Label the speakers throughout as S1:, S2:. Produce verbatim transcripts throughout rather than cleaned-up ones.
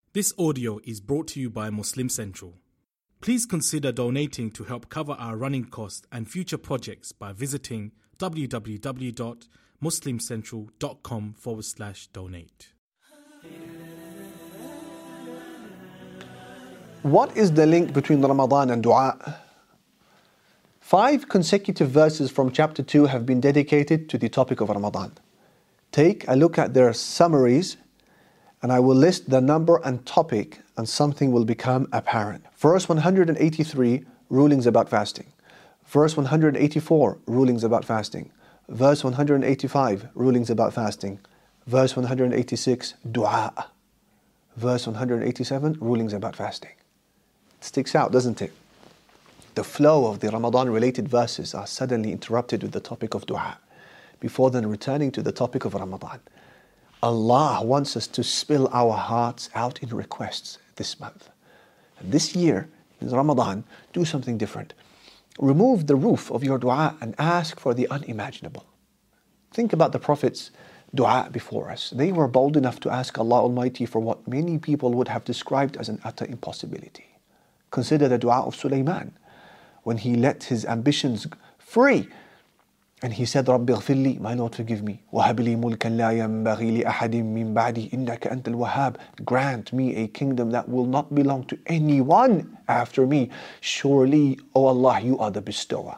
S1: This audio is brought to you by Muslim Central. Please consider donating to help cover our running costs and future projects by visiting www.muslimcentral.com forward slash donate.
S2: What is the link between Ramadan and dua? Five consecutive verses from chapter two have been dedicated to the topic of Ramadan. Take a look at their summaries, and I will list the number and topic, and something will become apparent. Verse one hundred eighty-three, rulings about fasting. Verse one hundred eighty-four, rulings about fasting. Verse one hundred eighty-five, rulings about fasting. Verse one hundred eighty-six, dua. Verse one hundred eighty-seven, rulings about fasting. It sticks out, doesn't it? The flow of the Ramadan-related verses are suddenly interrupted with the topic of dua, before then returning to the topic of Ramadan. Allah wants us to spill our hearts out in requests this month. And this year, in Ramadan, do something different. Remove the roof of your dua and ask for the unimaginable. Think about the Prophet's dua before us. They were bold enough to ask Allah Almighty for what many people would have described as an utter impossibility. Consider the dua of Sulaiman, when he let his ambitions free. And he said, رَبِّ اغْفِرْ لِي, my Lord, forgive me. وَهَبْ لِي مُلْكًا لَا يَنْبَغِي لِأَحَدٍ مِّن بَعْدِي إِنَّكَ أَنْتَ الْوَهَّابُ. Grant me a kingdom that will not belong to anyone after me. Surely, O Allah, you are the bestower.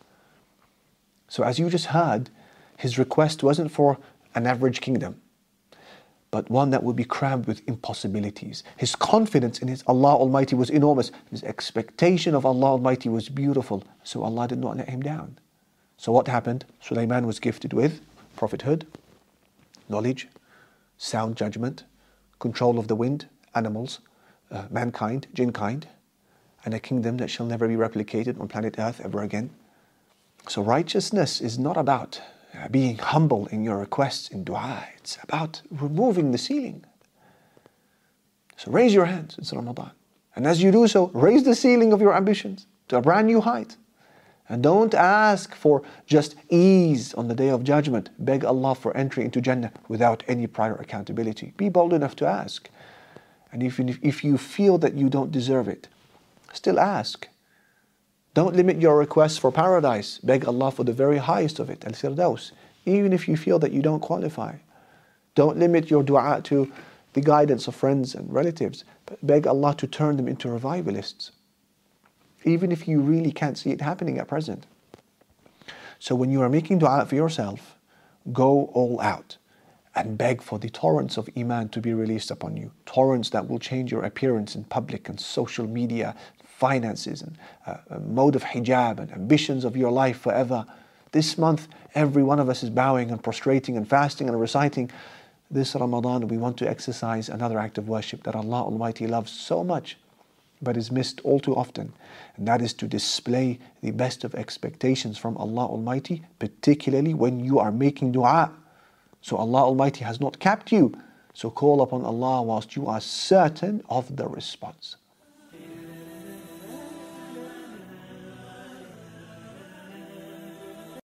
S2: So as you just heard, his request wasn't for an average kingdom, but one that would be crammed with impossibilities. His confidence in his Allah Almighty was enormous. His expectation of Allah Almighty was beautiful. So Allah did not let him down. So what happened? Sulaiman was gifted with prophethood, knowledge, sound judgment, control of the wind, animals, uh, mankind, jinn kind, and a kingdom that shall never be replicated on planet Earth ever again. So righteousness is not about uh, being humble in your requests in dua. It's about removing the ceiling. So raise your hands, it's Ramadan. And as you do so, raise the ceiling of your ambitions to a brand new height. And don't ask for just ease on the Day of Judgment. Beg Allah for entry into Jannah without any prior accountability. Be bold enough to ask. And even if, if you feel that you don't deserve it, still ask. Don't limit your requests for paradise. Beg Allah for the very highest of it, Al-Firdaus, even if you feel that you don't qualify. Don't limit your dua to the guidance of friends and relatives, but beg Allah to turn them into revivalists, even if you really can't see it happening at present. So when you are making dua for yourself, go all out and beg for the torrents of iman to be released upon you. Torrents that will change your appearance in public and social media, finances and uh, mode of hijab and ambitions of your life forever. This month, every one of us is bowing and prostrating and fasting and reciting. This Ramadan, we want to exercise another act of worship that Allah Almighty loves so much, but is missed all too often, and that is to display the best of expectations from Allah Almighty, particularly when you are making dua. So Allah Almighty has not capped you, so call upon Allah whilst you are certain of the response.